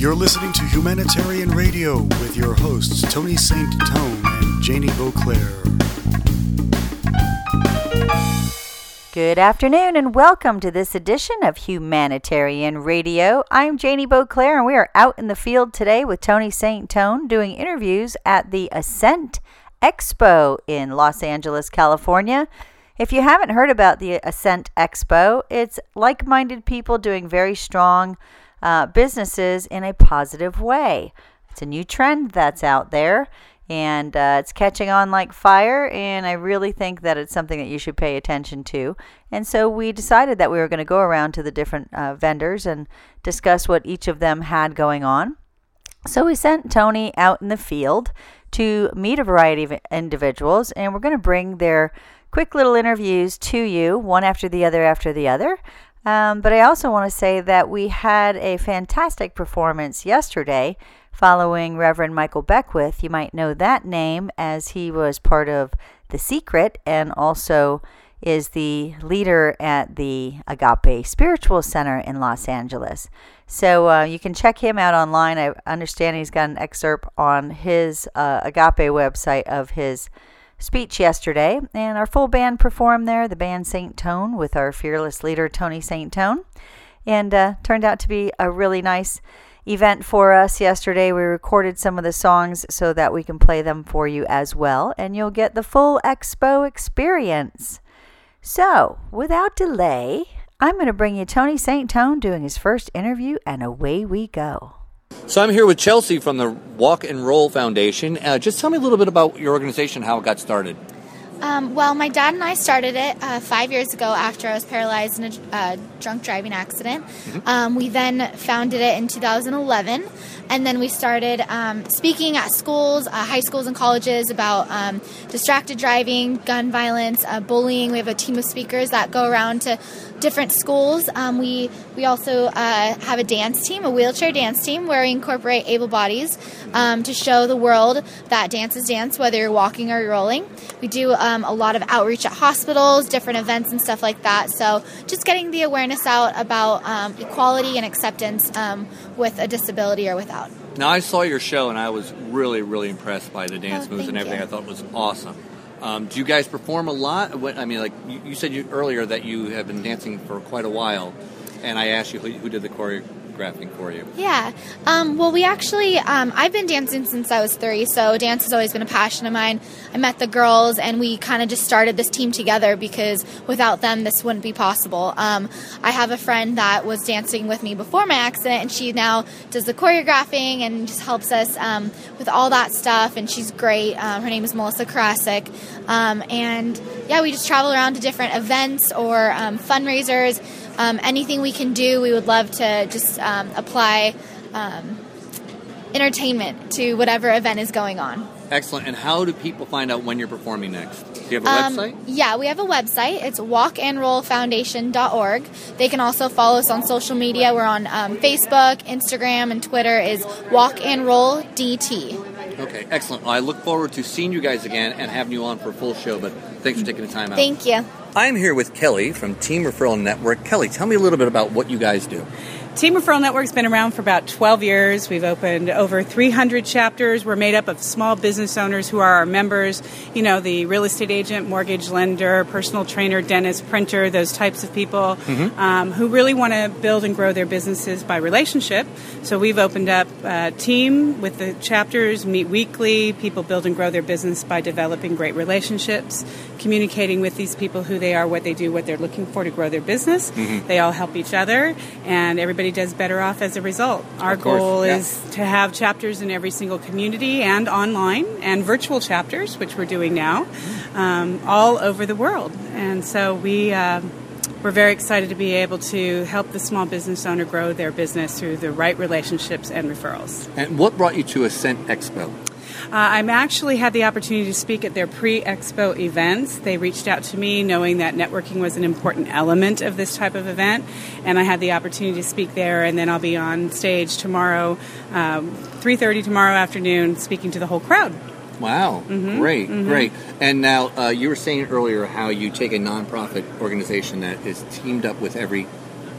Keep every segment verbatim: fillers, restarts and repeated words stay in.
You're listening to Humanitarian Radio with your hosts, Tony Saint Tone and Janie Beauclair. Good afternoon and welcome to this edition of Humanitarian Radio. I'm Janie Beauclair and we are out in the field today with Tony Saint Tone doing interviews at the Ascent Expo in Los Angeles, California. If you haven't heard about the Ascent Expo, it's like-minded people doing very strong uh, businesses in a positive way. It's a new trend that's out there, and uh, it's catching on like fire, and I really think that it's something that you should pay attention to. And so we decided that we were going to go around to the different uh, vendors and discuss what each of them had going on. So we sent Tony out in the field to meet a variety of individuals, and we're going to bring their quick little interviews to you, one after the other after the other. Um, but I also want to say that we had a fantastic performance yesterday following Reverend Michael Beckwith. You might know that name as he was part of The Secret and also is the leader at the Agape Spiritual Center in Los Angeles. So uh, you can check him out online. I understand he's got an excerpt on his uh, Agape website of his speech yesterday, and our full band performed there, the band Saint Tone, with our fearless leader Tony Saint Tone, and uh, turned out to be a really nice event for us yesterday. We recorded some of the songs so that we can play them for you as well, and you'll get the full expo experience. So, without delay, I'm going to bring you Tony Saint Tone doing his first interview, and away we go. So I'm here with Chelsea from the Walk and Roll Foundation. Uh, just tell me a little bit about your organization, how it got started. Um, well, my dad and I started it uh, five years ago after I was paralyzed in a uh, drunk driving accident. Mm-hmm. Um, we then founded it in two thousand eleven, and then we started um, speaking at schools, uh, high schools and colleges about um, distracted driving, gun violence, uh, bullying. We have a team of speakers that go around to different schools. Um, we we also uh, have a dance team, a wheelchair dance team, where we incorporate able bodies um, to show the world that dance is dance, whether you're walking or you're rolling. We do um, a lot of outreach at hospitals, different events and stuff like that. So just getting the awareness out about um, equality and acceptance um, with a disability or without. Now, I saw your show, and I was really, really impressed by the dance Oh, moves and thank everything. you. I thought was awesome. Um, do you guys perform a lot? What, I mean, like you, you said you, earlier that you have been dancing for quite a while, and I asked you who, who did the choreographing for you. Yeah. Um, well, we actually, um, I've been dancing since I was three, so dance has always been a passion of mine. I met the girls, and we kind of just started this team together because without them, this wouldn't be possible. Um, I have a friend that was dancing with me before my accident, and she now does the choreographing and just helps us um, with all that stuff, and she's great. Um, her name is Melissa Karasik. Um, and, yeah, we just travel around to different events or um, fundraisers. Um, anything we can do, we would love to just um, apply um, entertainment to whatever event is going on. Excellent. And how do people find out when you're performing next? Do you have a Um, website? Yeah, we have a website. It's walk and roll foundation dot org. They can also follow us on social media. We're on um, Facebook, Instagram, and Twitter is Walk and Roll D T. Okay, excellent. Well, I look forward to seeing you guys again and having you on for a full show, but thanks for taking the time out. Thank you. I'm here with Kelly from Team Referral Network. Kelly, tell me a little bit about what you guys do. Team Referral Network's been around for about twelve years. We've opened over three hundred chapters. We're made up of small business owners who are our members. You know, the real estate agent, mortgage lender, personal trainer, dentist, printer, those types of people mm-hmm. um, who really want to build and grow their businesses by relationship. So we've opened up a team with the chapters, meet weekly. People build and grow their business by developing great relationships, communicating with these people who they are, what they do, what they're looking for to grow their business. Mm-hmm. They all help each other, and everybody does better off as a result. Our goal yeah. is to have chapters in every single community and online and virtual chapters, which we're doing now, um, all over the world. And so we, uh, we're very excited to be able to help the small business owner grow their business through the right relationships and referrals. And what brought you to Ascent Expo? Uh, I'm actually had the opportunity to speak at their pre-expo events. They reached out to me knowing that networking was an important element of this type of event, and I had the opportunity to speak there, and then I'll be on stage tomorrow, um, three thirty tomorrow afternoon, speaking to the whole crowd. Wow, mm-hmm. great, mm-hmm. great. And now uh, you were saying earlier how you take a nonprofit organization that is teamed up with every team.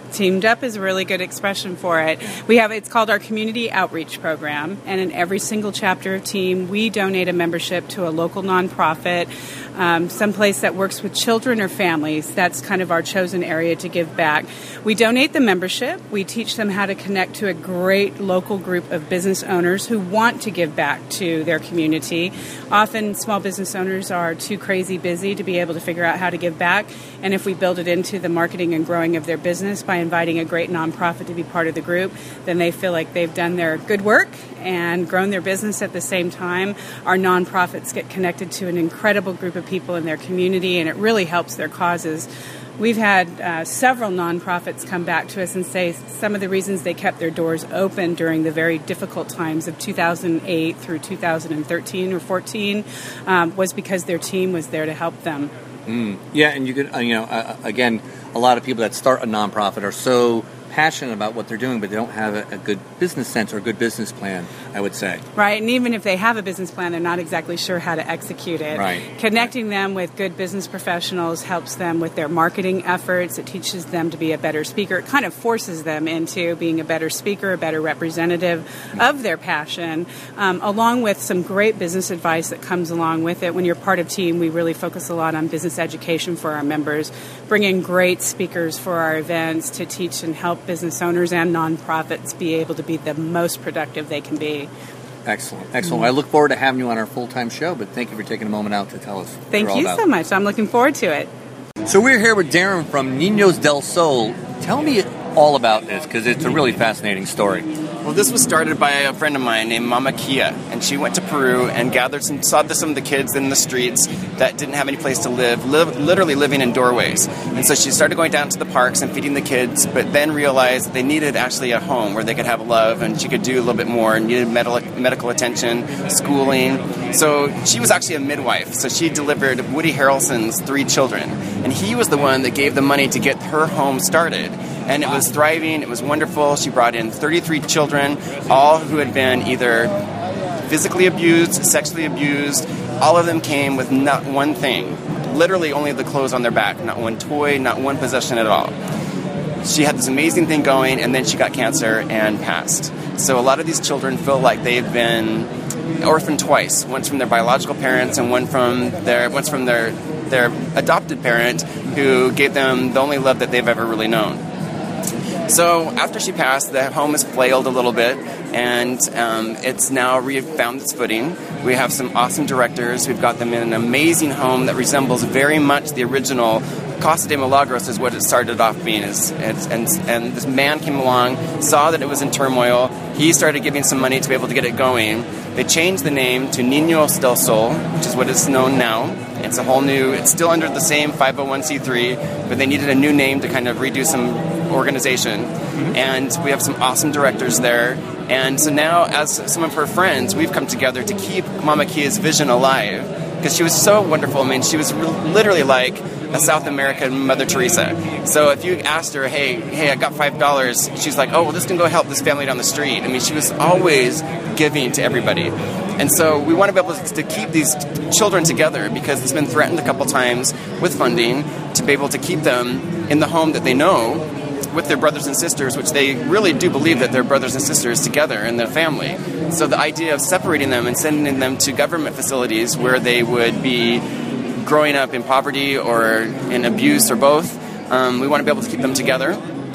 Teamed up is a really good expression for it. We have, it's called our Community Outreach Program, and in every single chapter of Team, we donate a membership to a local nonprofit, um, someplace that works with children or families. That's kind of our chosen area to give back. We donate the membership. We teach them how to connect to a great local group of business owners who want to give back to their community. Often, small business owners are too crazy busy to be able to figure out how to give back, and if we build it into the marketing and growing of their business by inviting a great nonprofit to be part of the group, then they feel like they've done their good work and grown their business at the same time. Our nonprofits get connected to an incredible group of people in their community, and it really helps their causes. We've had uh, several nonprofits come back to us and say some of the reasons they kept their doors open during the very difficult times of two thousand eight through two thousand thirteen or fourteen um, was because their team was there to help them. Mm. Yeah, and you could, uh, you know, uh, again, a lot of people that start a nonprofit are so passionate about what they're doing, but they don't have a, a good business sense or a good business plan, I would say. Right, and even if they have a business plan, they're not exactly sure how to execute it. Right. Connecting them with good business professionals helps them with their marketing efforts. It teaches them to be a better speaker. It kind of forces them into being a better speaker, a better representative of their passion, um, along with some great business advice that comes along with it. When you're part of Team, we really focus a lot on business education for our members, bring in great speakers for our events to teach and help business owners and nonprofits be able to be the most productive they can be. Excellent. Excellent. Mm-hmm. I look forward to having you on our full-time show, but thank you for taking a moment out to tell us. Thank you so much. I'm looking forward to it. So we're here with Darren from Niños del Sol. Tell me all about this, because it's a really fascinating story. Well, this was started by a friend of mine named Mama Kia, and she went to Peru and gathered some, saw some of the kids in the streets that didn't have any place to live, live, literally living in doorways. And so she started going down to the parks and feeding the kids, but then realized that they needed actually a home where they could have love and she could do a little bit more, needed medical, medical attention, schooling. So she was actually a midwife, so she delivered Woody Harrelson's three children, and he was the one that gave the money to get her home started. And it was thriving, it was wonderful. She brought in thirty-three children, all who had been either physically abused, sexually abused. All of them came with not one thing, literally only the clothes on their back, not one toy, not one possession at all. She had this amazing thing going, and then she got cancer and passed. So a lot of these children feel like they've been orphaned twice, once from their biological parents and one from their, once from their, their adopted parent who gave them the only love that they've ever really known. So after she passed, the home has flailed a little bit, and um, it's now re-found its footing. We have some awesome directors. We've got them in an amazing home that resembles very much the original Casa de Milagros is what it started off being. Is, and, and, and this man came along, saw that it was in turmoil. He started giving some money to be able to get it going. They changed the name to Niños del Sol, which is what it's known now. It's a whole new, it's still under the same five oh one c three, but they needed a new name to kind of redo some organization. Mm-hmm. And we have some awesome directors there. And so now, as some of her friends, we've come together to keep Mama Kia's vision alive, because she was so wonderful. I mean, she was re- literally like a South American Mother Teresa. So if you asked her, hey, hey, I got five dollars, she's like, oh, well, this can go help this family down the street. I mean, she was always giving to everybody. And so we want to be able to keep these children together, because it's been threatened a couple times with funding, to be able to keep them in the home that they know with their brothers and sisters, which they really do believe that they're brothers and sisters together in their family. So the idea of separating them and sending them to government facilities where they would be growing up in poverty or in abuse or both, um, we want to be able to keep them together.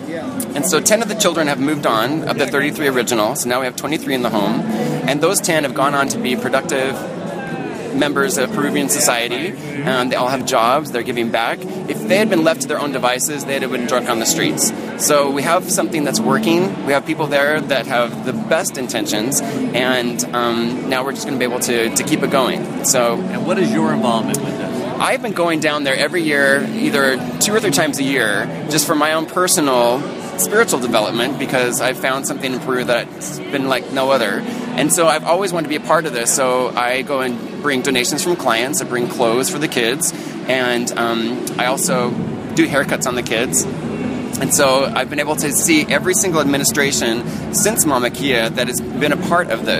And so ten of the children have moved on, of the thirty-three original, so now we have twenty-three in the home. And those ten have gone on to be productive members of Peruvian society. Um, they all have jobs, they're giving back. If they had been left to their own devices, they'd have been drunk on the streets. So we have something that's working. We have people there that have the best intentions, and um, now we're just going to be able to, to keep it going. So, and what is your involvement with this? I've been going down there every year, either two or three times a year, just for my own personal spiritual development, because I've found something in Peru that's been like no other. And so I've always wanted to be a part of this. So I go and bring donations from clients. I bring clothes for the kids. And um, I also do haircuts on the kids. And so I've been able to see every single administration since Mama Kia that has been a part of this.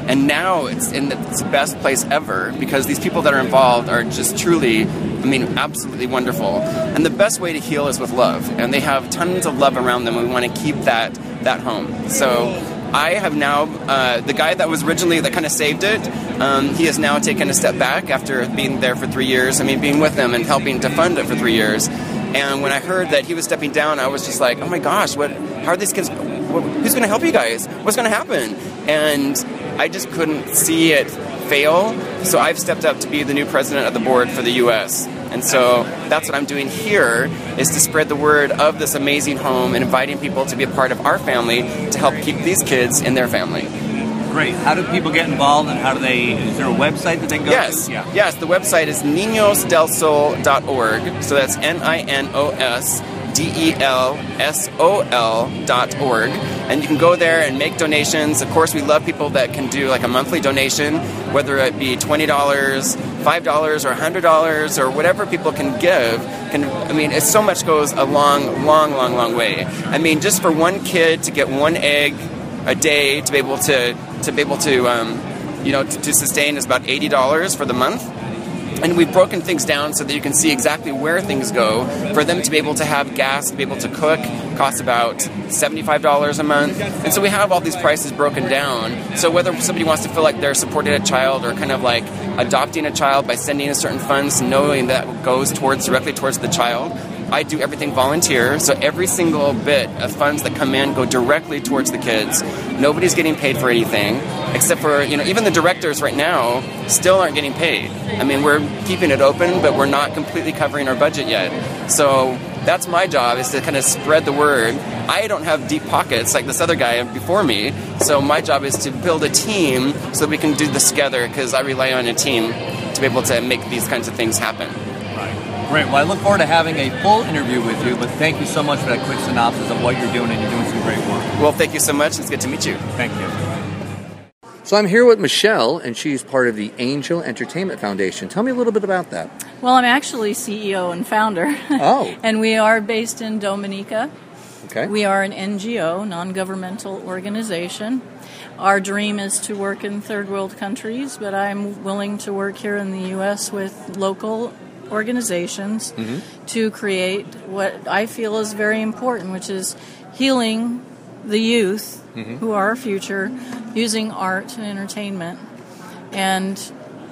And now it's in the, it's the best place ever because these people that are involved are just truly, I mean, absolutely wonderful. And the best way to heal is with love. And they have tons of love around them. And we want to keep that that home. So I have now, uh, the guy that was originally that kind of saved it, um, he has now taken a step back after being there for three years. I mean, being with them and helping to fund it for three years. And when I heard that he was stepping down, I was just like, oh my gosh, what? How are these kids? What, who's going to help you guys? What's going to happen? And I just couldn't see it fail. So I've stepped up to be the new president of the board for the U S And so that's what I'm doing here, is to spread the word of this amazing home and inviting people to be a part of our family to help keep these kids in their family. Great. How do people get involved, and how do they, is there a website that they can go yes. to? Yeah. Yes, the website is ninos del sol dot org. So that's N I N O S D E L S O L dot org. And you can go there and make donations. Of course, we love people that can do like a monthly donation, whether it be twenty dollars, five dollars, or one hundred dollars, or whatever people can give. Can, I mean, it so much goes a long, long, long, long way. I mean, just for one kid to get one egg a day to be able to to be able to um, you know to, to sustain is about eighty dollars for the month. And we've broken things down so that you can see exactly where things go. For them to be able to have gas, to be able to cook, costs about seventy-five dollars a month. And so we have all these prices broken down. So whether somebody wants to feel like they're supporting a child or kind of like adopting a child by sending a certain funds, knowing that goes towards directly towards the child, I do everything volunteer, so every single bit of funds that come in go directly towards the kids. Nobody's getting paid for anything, except for, you know, even the directors right now still aren't getting paid. I mean, we're keeping it open, but we're not completely covering our budget yet. So that's my job, is to kind of spread the word. I don't have deep pockets like this other guy before me, so my job is to build a team so we can do this together, because I rely on a team to be able to make these kinds of things happen. Great. Well, I look forward to having a full interview with you, but thank you so much for that quick synopsis of what you're doing, and you're doing some great work. Well, thank you so much. It's good to meet you. Thank you. So I'm here with Michelle, and she's part of the Angel Entertainment Foundation. Tell me a little bit about that. Well, I'm actually C E O and founder. Oh. And we are based in Dominica. Okay. We are an N G O, non-governmental organization. Our dream is to work in third world countries, but I'm willing to work here in the U S with local organizations mm-hmm. to create what I feel is very important, which is healing the youth mm-hmm. who are our future, using art and entertainment and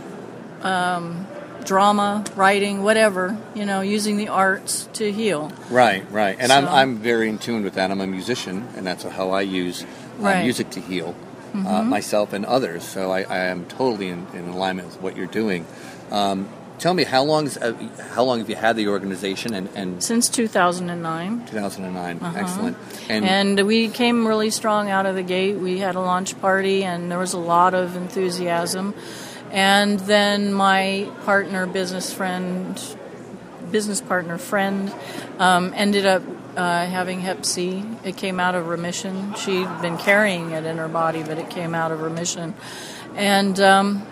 um, drama, writing, whatever, you know, using the arts to heal. Right, right. And so, I'm I'm very in tune with that. I'm a musician, and that's how I use uh, right. music to heal mm-hmm. uh, myself and others. So I, I am totally in, in alignment with what you're doing. Um, Tell me, how long uh, how long have you had the organization? And, and since two thousand nine. two thousand nine, uh-huh. Excellent. And, and we came really strong out of the gate. We had a launch party, and there was a lot of enthusiasm. And then my partner, business friend, business partner friend, um, ended up uh, having Hep C. It came out of remission. She'd been carrying it in her body, but it came out of remission, and. Um,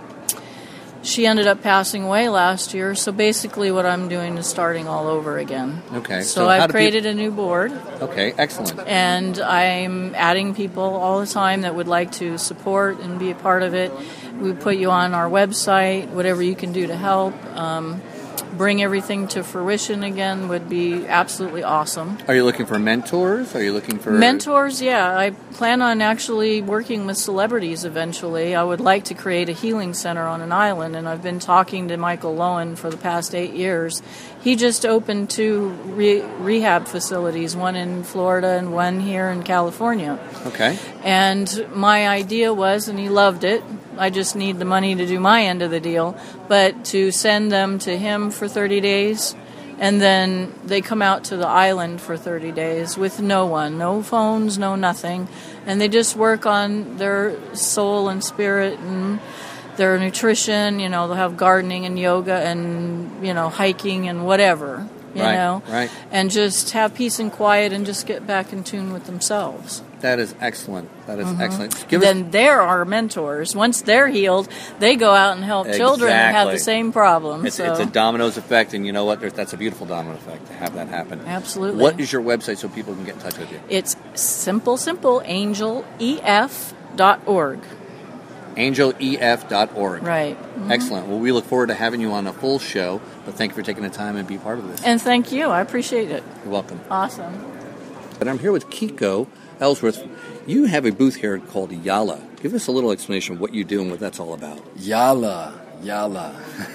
She ended up passing away last year, so basically what I'm doing is starting all over again. Okay. So, so I've created people... a new board. Okay, excellent. And I'm adding people all the time that would like to support and be a part of it. We put you on our website, whatever you can do to help. Um, bring everything to fruition again would be absolutely awesome. Are you looking for mentors? Are you looking for... Mentors, yeah. I plan on actually working with celebrities eventually. I would like to create a healing center on an island, and I've been talking to Michael Lowen for the past eight years. He just opened two re- rehab facilities, one in Florida and one here in California. Okay. And my idea was, and he loved it, I just need the money to do my end of the deal, but to send them to him for thirty days, and then they come out to the island for thirty days with no one, no phones, no nothing, and they just work on their soul and spirit and their nutrition. You know, they'll have gardening and yoga and, you know, hiking and whatever, you right, know, right. and just have peace and quiet and just get back in tune with themselves. That is excellent. That is mm-hmm. excellent. Give then us... they're our mentors. Once they're healed, they go out and help exactly. children that have the same problem. It's, so. it's a dominoes effect, and you know what? There's, that's a beautiful domino effect to have that happen. Absolutely. What is your website so people can get in touch with you? It's simple, simple, angel E F dot org. angel e f dot org. Right. Mm-hmm. Excellent. Well, we look forward to having you on a full show, but thank you for taking the time and be part of this. And thank you. I appreciate it. You're welcome. Awesome. And I'm here with Kiko Ellsworth. You have a booth here called Yala. Give us a little explanation of what you do and what that's all about. Yala, Yala.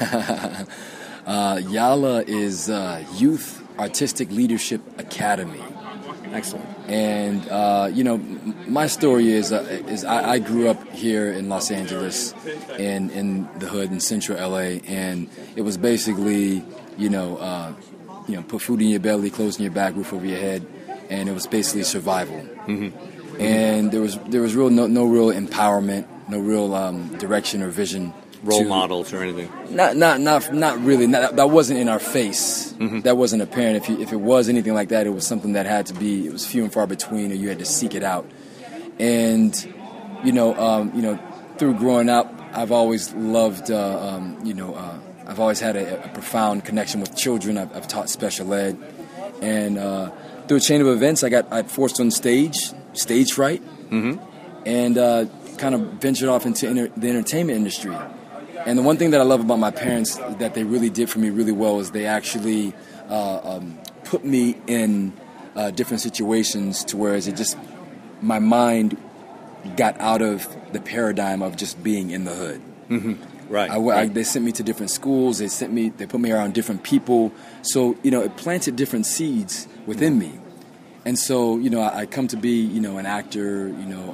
uh, Yala is uh, Youth Artistic Leadership Academy. Excellent. And, uh, you know, my story is uh, is I, I grew up here in Los Angeles, in, in the hood in central L A, and it was basically, you know, uh, you know, put food in your belly, clothes in your back, roof over your head, and it was basically survival. Mm-hmm. And there was there was real no, no real empowerment, no real um, direction or vision. Role to, models or anything? Not not not not really. Not, that wasn't in our face. Mm-hmm. That wasn't apparent. If you, if it was anything like that, it was something that had to be. It was few and far between, or you had to seek it out. And you know, um, you know, through growing up, I've always loved. Uh, um, you know, uh, I've always had a, a profound connection with children. I've, I've taught special ed, and uh, through a chain of events, I got I forced on stage, stage fright, mm-hmm. and uh, kind of ventured off into inter- the entertainment industry. And the one thing that I love about my parents that they really did for me really well is they actually uh, um, put me in uh, different situations to where it just, my mind got out of the paradigm of just being in the hood. Mm-hmm. Right. I, right. I, they sent me to different schools. They sent me, they put me around different people. So, you know, it planted different seeds within me. And so, you know, I, I come to be, you know, an actor, you know,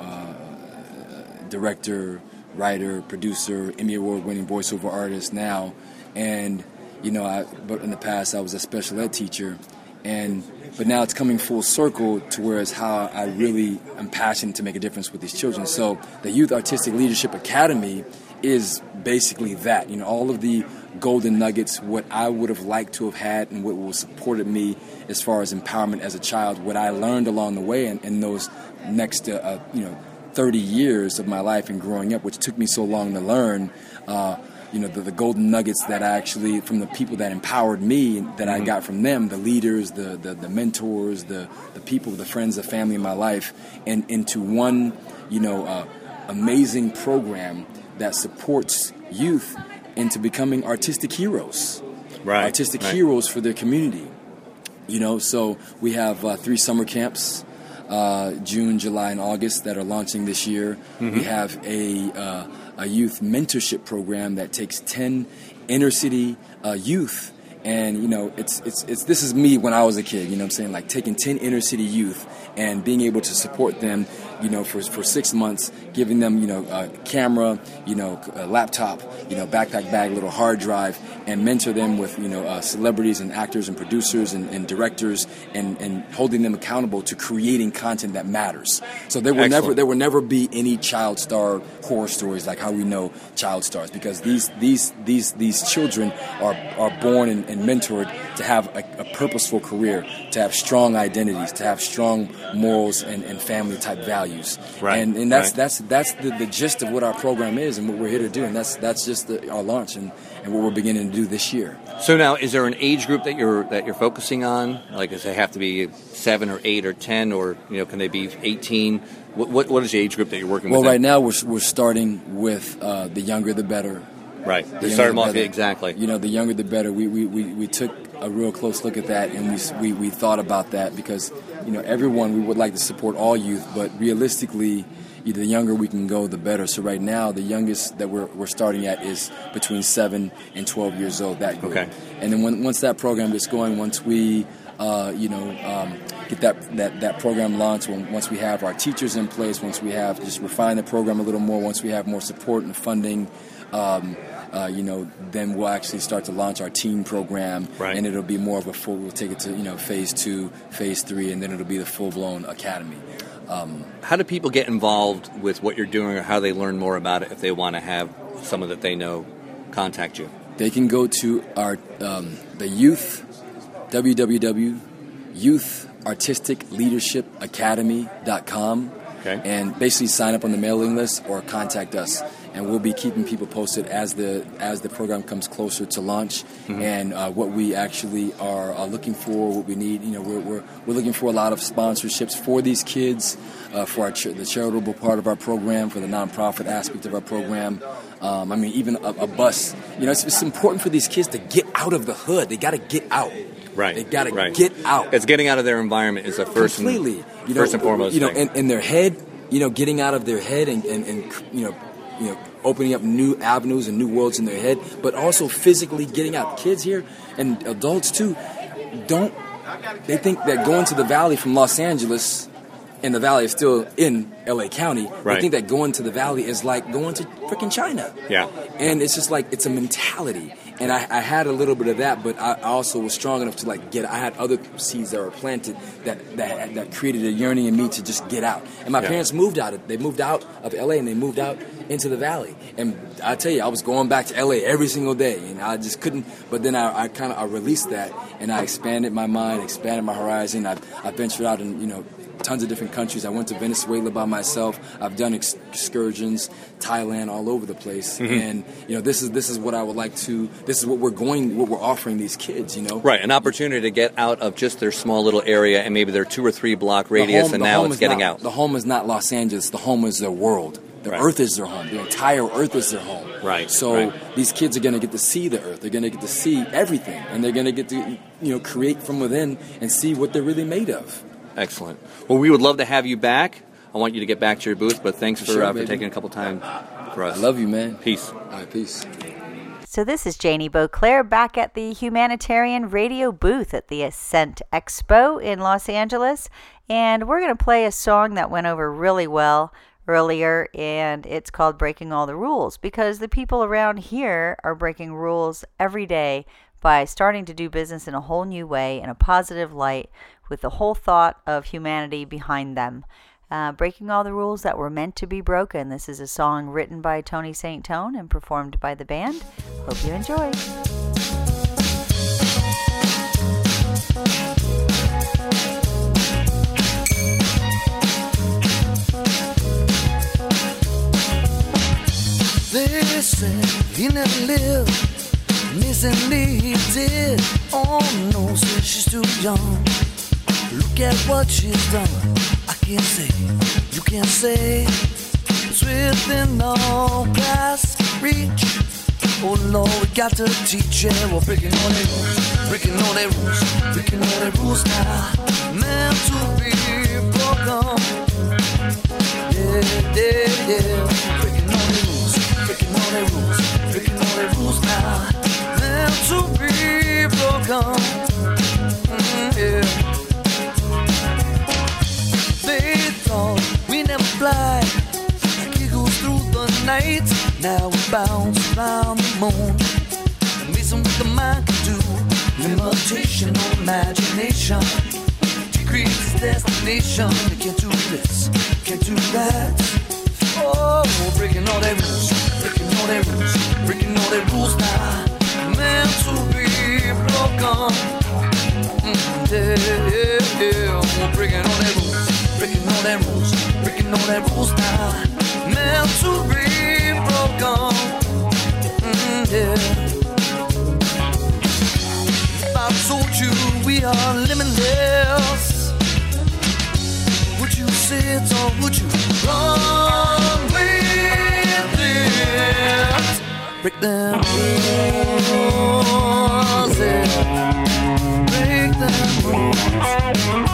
uh, director, writer, producer, Emmy Award-winning voiceover artist now, and you know, I, but in the past I was a special ed teacher, and but now it's coming full circle to where it's how I really am passionate to make a difference with these children. So the Youth Artistic Leadership Academy is basically that. You know, all of the golden nuggets, what I would have liked to have had, and what was supported me as far as empowerment as a child, what I learned along the way, and in, in those next, uh, uh, you know. thirty years of my life and growing up, which took me so long to learn, uh, you know, the, the golden nuggets that I actually, from the people that empowered me, that mm-hmm. I got from them, the leaders, the, the, the mentors, the, the people, the friends, the family in my life, and into one, you know, uh, amazing program that supports youth into becoming artistic heroes. Right. Artistic right. heroes for their community. You know, so we have uh, three summer camps, Uh, June, July, and August that are launching this year. Mm-hmm. We have a uh, a youth mentorship program that takes ten inner city uh, youth, and you know, it's it's it's this is me when I was a kid. You know what I'm saying? Like taking ten inner city youth and being able to support them, you know, for for six months, giving them, you know, a camera, you know, a laptop, you know, backpack bag, little hard drive, and mentor them with, you know, uh, celebrities and actors and producers and, and directors, and, and holding them accountable to creating content that matters. So there will Excellent. never there will never be any child star horror stories like how we know child stars, because these these these these children are are born and, and mentored to have a, a purposeful career, to have strong identities, to have strong morals and, and family type values. Right. And and that's right. that's that's the, the gist of what our program is and what we're here to do. And that's that's just the, our launch and, and what we're beginning to do this year. So now, is there an age group that you're that you're focusing on? Like, does it have to be seven or eight or ten, or you know, can they be eighteen? What what, what is the age group that you're working well, with? Well, right now we're we're starting with uh, the younger the better. Right. The You start them younger off the better. exactly. You know, the younger the better. We, we, we, we took a real close look at that, and we, we we thought about that because, you know, everyone, we would like to support all youth, but realistically, the younger we can go, the better. So right now, the youngest that we're we're starting at is between seven and twelve years old. That group. Okay. And then when, once that program gets going, once we uh, you know um, get that, that that program launched, when, once we have our teachers in place, once we have just refine the program a little more, once we have more support and funding. Um, Uh, you know, then we'll actually start to launch our teen program, right. and it'll be more of a full. We'll take it to you know phase two, phase three, and then it'll be the full blown academy. Um, how do people get involved with what you're doing, or how they learn more about it if they want to have someone that they know contact you? They can go to our um, the youth w w w dot youth artistic leadership academy dot com. Okay. And basically sign up on the mailing list or contact us. and we'll be keeping people posted as the as the program comes closer to launch, Mhm. and uh, what we actually are, are looking for, what we need. You know, we're we're, we're looking for a lot of sponsorships for these kids, uh, for our ch- the charitable part of our program, for the nonprofit aspect of our program. Um, I mean, even a, a bus. You know, it's, it's important for these kids to get out of the hood. They got to get out. Right. They got to right. get out. It's getting out of their environment is the first completely. and, You know, first and foremost You know, thing. in, in their head. You know, getting out of their head and, and, and you know, you know, opening up new avenues and new worlds in their head, but also physically getting out. Kids here and adults too don't. They think that going to the Valley from Los Angeles, and the Valley is still in L A County. Right. They think that going to the Valley is like going to freaking China. Yeah. And it's just like it's a mentality. And I, I had a little bit of that, but I also was strong enough to like get. I had other seeds that were planted that that, that created a yearning in me to just get out. And my Yeah. parents moved out. Of, they moved out of L A and they moved out into the Valley. And I tell you, I was going back to L A every single day, and I just couldn't. But then I, I kind of I released that, and I expanded my mind, expanded my horizon. I I ventured out in you know. tons of different countries. I went to Venezuela by myself. I've done ex- excursions, Thailand, all over the place. Mhm. And you know, this is this is what I would like to. This is what we're going. What we're offering these kids. You know, Right, an opportunity to get out of just their small little area and maybe their two or three block radius, home- and the now home it's is getting not- out. The home is not Los Angeles. The home is their world. The Right. earth is their home. The entire earth is their home. Right, So right. these kids are going to get to see the earth. They're going to get to see everything, and they're going to get to you know create from within and see what they're really made of. Excellent. Well, we would love to have you back. I want you to get back to your booth, but thanks for, Sure, uh, for baby. taking a couple time for us. I love you, man. Peace. All right, peace. So this is Janie Beauclair back at the Humanitarian Radio booth at the Ascent Expo in Los Angeles. And we're going to play a song that went over really well earlier, and it's called Breaking All the Rules, because the people around here are breaking rules every day by starting to do business in a whole new way, in a positive light, with the whole thought of humanity behind them. Uh, breaking all the rules that were meant to be broken. This is a song written by Tony Saint Tone and performed by the band. Hope you enjoy. They said he never lived, amazingly he did. Oh no, said she's too young. Look at what she's done. I can't say, you can't say. It's within all past reach. Oh Lord, we got to teach it. We're breaking all the rules, breaking all the rules, breaking all the rules now. Meant to be broken. Yeah, yeah, yeah. Breaking all the rules, breaking all the rules, breaking all the rules now. Meant to be broken. Mm, yeah. They thought we never fly like eagles through the night. Now we bounce around the moon. Amazing what the mind can do. Limitation or imagination decreases destination. They can't do this, can't do that. Oh, breaking all their rules, breaking all their rules, breaking all their rules now. Meant to be broken. Mm, yeah, yeah, yeah. Oh, breaking all their rules. Breaking all their rules, breaking all their rules now. Meant to be broken. Mm, yeah. If I told you we are limitless, would you sit or would you run with it? Break them rules, yeah. Break them rules.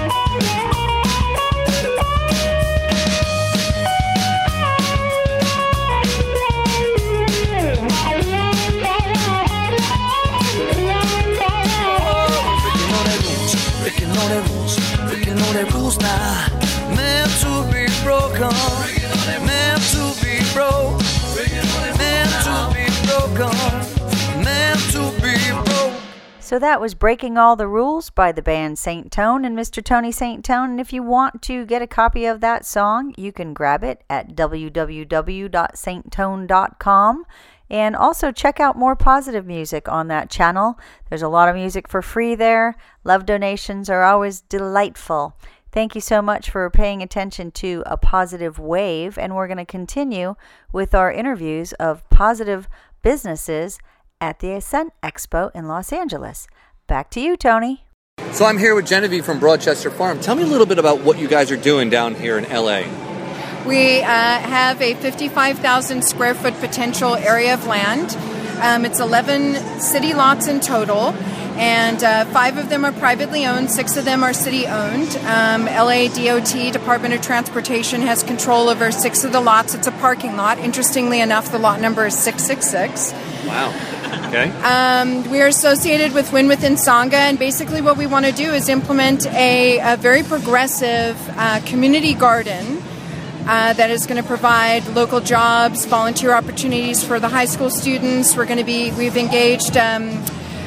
Breaking all the rules, breaking all the rules now. Meant to be broken, meant to be broke, meant to be broken, meant to be broke. So that was Breaking All the Rules by the band Saint Tone and Mister Tony Saint Tone. And if you want to get a copy of that song, you can grab it at w w w dot saint tone dot com. And also check out more positive music on that channel. There's a lot of music for free there. Love donations are always delightful. Thank you so much for paying attention to A Positive Wave, and we're going to continue with our interviews of positive businesses at the Ascent Expo in Los Angeles. Back to you, Tony. So I'm here with Genevieve from Broadchester Farm. Tell me a little bit about what you guys are doing down here in L A. We uh, have a fifty-five thousand square foot potential area of land. Um, it's eleven city lots in total, and uh, five of them are privately owned, six of them are city owned. Um, L A D O T, Department of Transportation, has control over six of the lots. It's a parking lot. Interestingly enough, the lot number is six six six. Wow. Okay. Um, we are associated with Win Within Sangha, and basically what we want to do is implement a, a very progressive uh, community garden uh, that is going to provide local jobs, volunteer opportunities for the high school students. We're going to be, we've engaged um,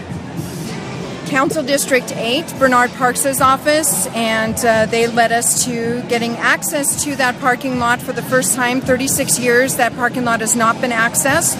Council District eight, Bernard Parks' office, and uh, they led us to getting access to that parking lot for the first time. thirty-six years that parking lot has not been accessed.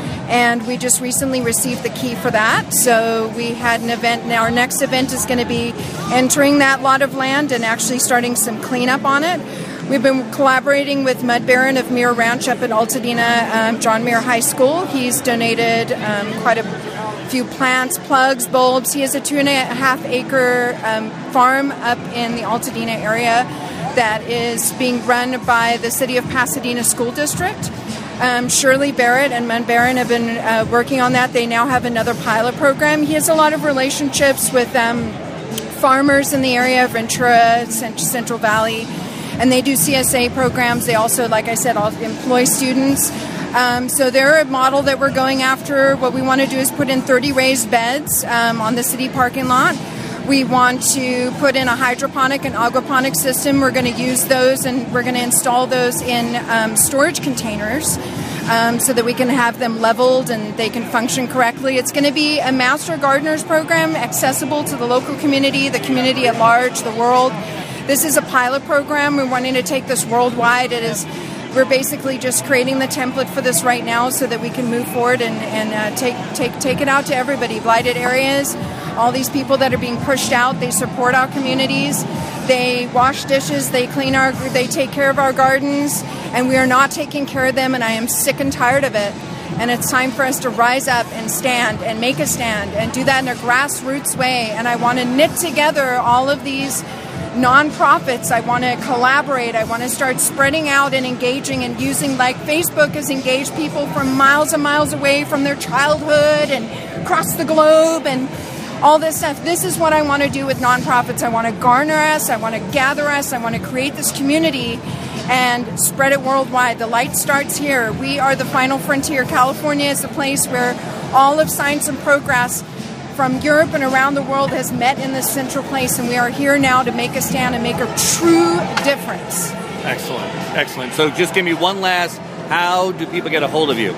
And we just recently received the key for that. So we had an event. Now our next event is going to be entering that lot of land and actually starting some cleanup on it. We've been collaborating with Mud Baron of Muir Ranch up at Altadena, um, John Muir High School. He's donated um, quite a few plants, plugs, bulbs. He has a two and a half acre um, farm up in the Altadena area that is being run by the City of Pasadena School District. Um, Shirley Barrett and Mud Baron have been uh, working on that. They now have another pilot program. He has a lot of relationships with um, farmers in the area of Ventura, Central Valley, and they do C S A programs. They also, like I said, employ students. Um, so they're a model that we're going after. What we want to do is put in thirty raised beds um, on the city parking lot. We want to put in a hydroponic and aquaponic system. We're going to use those, and we're going to install those in um, storage containers um, so that we can have them leveled and they can function correctly. It's going to be a Master Gardeners program accessible to the local community, the community at large, the world. This is a pilot program. We're wanting to take this worldwide. It is. We're basically just creating the template for this right now so that we can move forward and, and uh, take, take, take it out to everybody. Blighted areas, all these people that are being pushed out, they support our communities. They wash dishes, they clean our, they take care of our gardens, and we are not taking care of them, and I am sick and tired of it. And it's time for us to rise up and stand and make a stand and do that in a grassroots way. And I want to knit together all of these nonprofits. I want to collaborate. I want to start spreading out and engaging and using, like Facebook has engaged people from miles and miles away from their childhood and across the globe and all this stuff. This is what I want to do with nonprofits. I want to garner us. I want to gather us. I want to create this community and spread it worldwide. The light starts here. We are the final frontier. California is the place where all of science and progress from Europe and around the world has met in this central place, and we are here now to make a stand and make a true difference. Excellent, excellent. So just give me one last, how do people get a hold of you?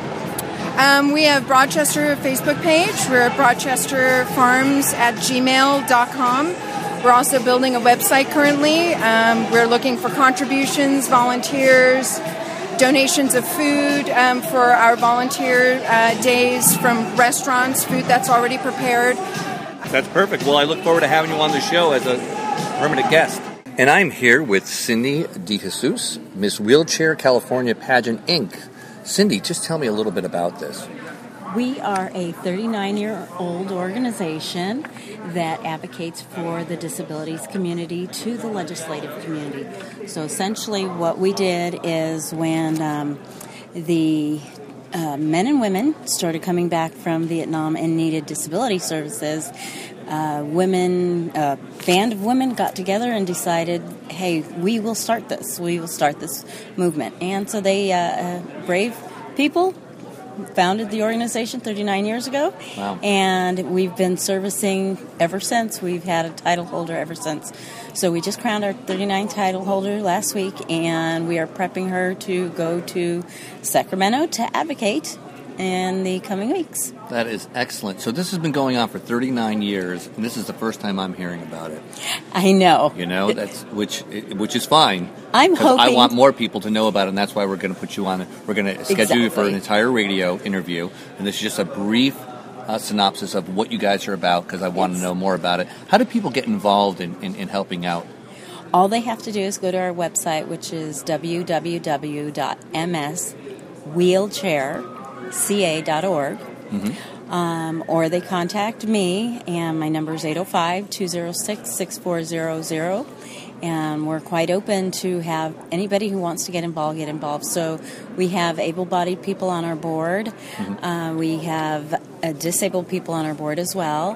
Um, we have Broadchester Facebook page. We're at broadchester farms at gmail dot com. We're also building a website currently. Um, we're looking for contributions, volunteers, donations of food um, for our volunteer uh, days from restaurants, food that's already prepared. That's perfect. Well, I look forward to having you on the show as a permanent guest. And I'm here with Cindy DeJesus, Miss Wheelchair California Pageant, Incorporated. Cindy, just tell me a little bit about this. We are a thirty-nine-year-old organization that advocates for the disabilities community to the legislative community. So essentially what we did is when um, the uh, men and women started coming back from Vietnam and needed disability services, uh, women, a band of women got together and decided, hey, we will start this. We will start this movement. And so they, uh, uh, brave people, founded the organization thirty-nine years ago. Wow. And we've been servicing ever since. We've had a title holder ever since. So we just crowned our thirty-ninth title holder last week, and we are prepping her to go to Sacramento to advocate in the coming weeks. That is excellent. So this has been going on for thirty-nine years, and this is the first time I'm hearing about it. I know. You know, that's which which is fine. I'm hoping. I want more people to know about it, and that's why we're going to put you on. We're going to schedule Exactly. you for an entire radio interview, and this is just a brief uh, synopsis of what you guys are about, because I want Yes. to know more about it. How do people get involved in, in, in helping out? all they have to do is go to our website, which is w w w dot m s wheelchair c a dot org. Mm-hmm. Um, or they contact me, and my number is eight oh five, two oh six, six four zero zero. And we're quite open to have anybody who wants to get involved get involved. So we have able-bodied people on our board. Mm-hmm. Uh, we have uh, disabled people on our board as well.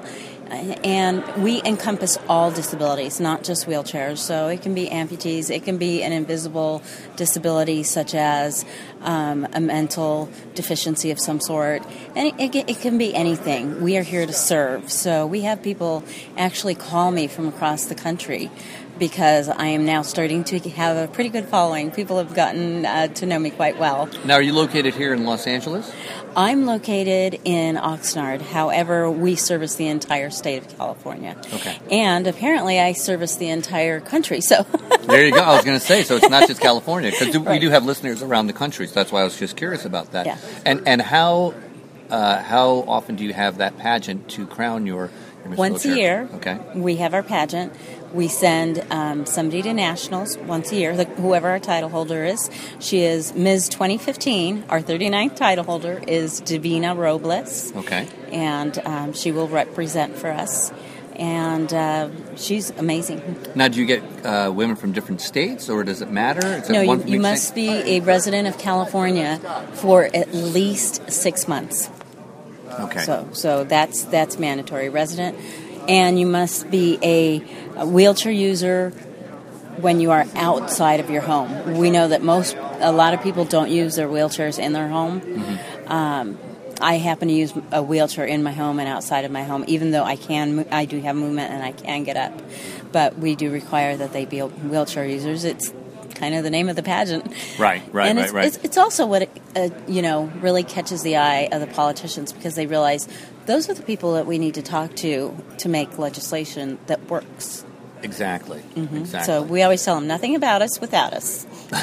And we encompass all disabilities, not just wheelchairs. So it can be amputees, it can be an invisible disability such as um, a mental deficiency of some sort, and it, it, it can be anything. We are here to serve. So we have people actually call me from across the country because I am now starting to have a pretty good following. People have gotten uh, to know me quite well. Now, are you located here in Los Angeles? I'm located in Oxnard. However, we service the entire state of California. Okay. And apparently I service the entire country. So there you go. I was going to say, so it's not just California, because right. we do have listeners around the country. So that's why I was just curious about that. Yeah. And and how uh, how often do you have that pageant to crown your, your Miss Once Wheelchair? a year. Okay. We have our pageant. We send um, somebody to nationals once a year, like whoever our title holder is. She is Miz twenty fifteen. Our thirty-ninth title holder is Divina Robles. Okay. And um, she will represent for us. And uh, she's amazing. Now, do you get uh, women from different states, or does it matter? Is no, it one you, from you each must state? be a resident of California for at least six months. Okay. So, so that's that's mandatory. Resident, and you must be a, a wheelchair user when you are outside of your home. We know that most, a lot of people don't use their wheelchairs in their home. Mm-hmm. Um, I happen to use a wheelchair in my home and outside of my home, even though I can, I do have movement and I can get up. But we do require that they be wheelchair users. It's kind of the name of the pageant. Right, right, and right, it's, right. It's, it's also what, it, uh, you know, really catches the eye of the politicians, because they realize those are the people that we need to talk to to make legislation that works. Exactly, Mm-hmm. exactly. So we always tell them nothing about us without us.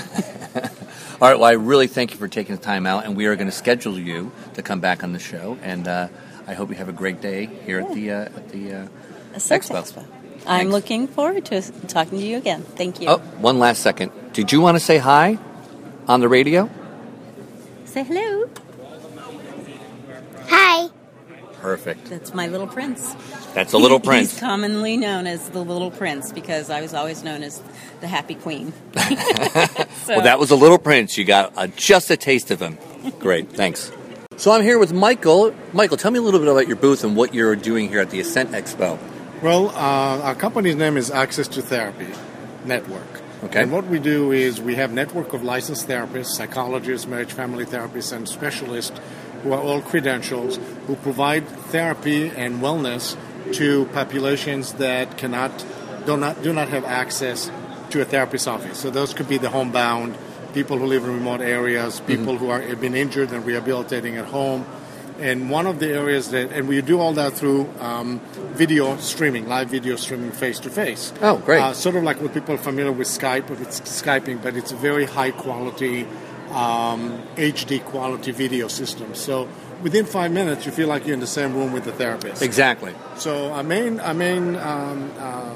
All right, well, I really thank you for taking the time out, and we are going to schedule you to come back on the show, and uh, I hope you have a great day here yeah. at the uh, at the uh, Expo. Expo. I'm looking forward to talking to you again. Thank you. Oh, one last second. Did you want to say hi on the radio? Say hello. Hi. Perfect. That's my little prince. That's a little prince. He's commonly known as the little prince because I was always known as the happy queen. so. Well, that was a little prince. You got uh, just a taste of him. Great. Thanks. So I'm here with Michael. Michael, tell me a little bit about your booth and what you're doing here at the Ascent Expo. Well, uh, our company's name is Access to Therapy Network. Okay. And what we do is we have a network of licensed therapists, psychologists, marriage family therapists, and specialists who are all credentials, who provide therapy and wellness to populations that cannot, do not, do not have access to a therapist's office. So those could be the homebound, people who live in remote areas, people mm-hmm. who are have been injured and rehabilitating at home. And one of the areas that, and we do all that through um, video streaming, live video streaming face-to-face. Oh, great. Uh, sort of like what people are familiar with Skype, but it's Skyping, but it's a very high-quality, um, H D quality video system. So within five minutes, you feel like you're in the same room with the therapist. Exactly. So our main, our main um, uh,